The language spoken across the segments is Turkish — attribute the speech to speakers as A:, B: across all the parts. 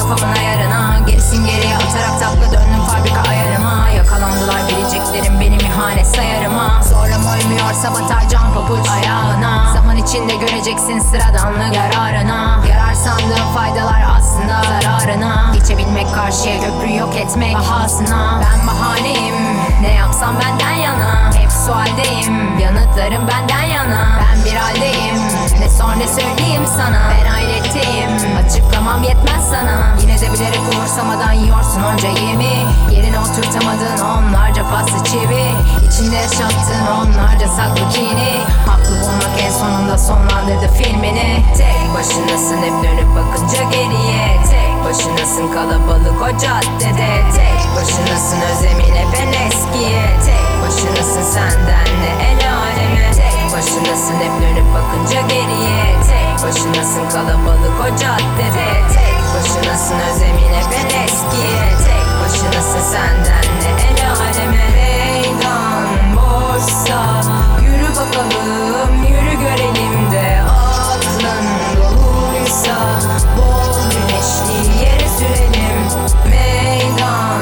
A: kafamın ayarına. Gerisin geriye atarak takla döndüm fabrika ayarıma. Yakalandılar bileceklerim benim ihanet sayarıma. Zorlama uymuyorsa batar can papuç ayağına. Zaman içinde göreceksin sıradanlık yararına. Yarar sandığın faydalar aslında zararına. Geçebilmek karşıya köprü yok etmek bahasına. Ben bahaneyim, ne yapsam benden yana. Hep sualdeyim, yanıtlarım benden yana. Ben bir haldeyim, ne sor ne söyleyeyim sana. Ben hayretteyim, açıklamam yetmez sana. Yine de bilerek umursamadan yiyorsun onca yemi. Yerine oturtamadığın onlarca paslı çivi. İçinde yaşattığın onlarca saklı kini. Haklı bulmak en sonunda sonlandırdı filmini. Tek başınasın hep dönüp bakınca geriye. Tek başınasın kalabalık o caddede. Tek başınasın özlemin hep en eskiye. Tek başınasın senden de el aleme. Tek başınasın hep dönüp bakınca geriye. Tek başınasın kalabalık o caddede. Tek başınasın özlemin hep en eskiye. Tek başınasın senden de el aleme. Meydan boşsa yürü bakalım, yürü görelim de. Aklın doluysa bol güneşli yere sürelim. Meydan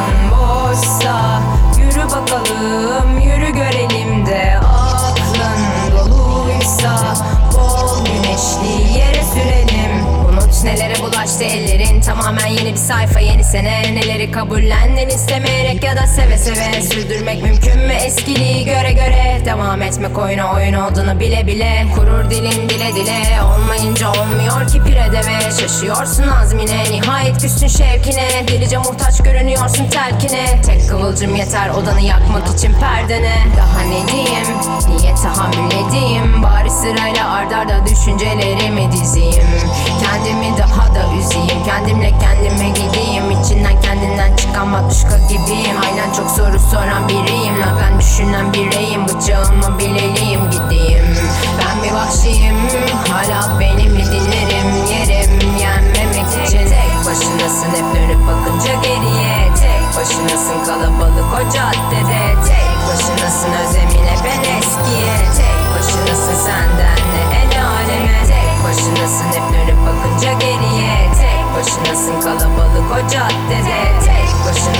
A: boşsa yürü bakalım, yürü görelim de. Aklın doluysa bol güneşli yere sürelim. Unut nelere bulaştı ellerin, tamamen yeni bir sayfa yeni sene. Neleri kabullendin istemeyerek ya da seve seve. Sürdürmek mümkün mü eskiliği göre göre. Devam etmek oyuna oyun olduğunu bile bile. Kurur dilin dile dile, olmayınca olmuyor ki pire deve. Şaşıyorsun azmine, nihayet küstün şevkine. Delice muhtaç görünüyorsun telkine. Tek kıvılcım yeter odanı yakmak için perdene. Daha ne diyeyim, niye tahammül edeyim. Bari sırayla ardarda düşüncelerimi dizeyim. Kendimi daha da üzeyim, kendimle kendime gideyim. İçinden kendinden çıkan matuşka gibiyim. Aynen çok soru soran biriyim. La ben düşünen bireyim, bıçağımı bileyim gideyim. Ben bir vahşiyim, hala benim mi dinlerim. Yerim yenmemek için. Tek başınasın hep dönüp bakınca geriye. Tek başınasın kalabalık o caddede. Tek başınasın özlemin hep en eskiye. Tek başınasın senden de el aleme. Tek başınasın hep dönüp bakınca geriye. Tek başınasın kalabalık o caddede. Tek başınasın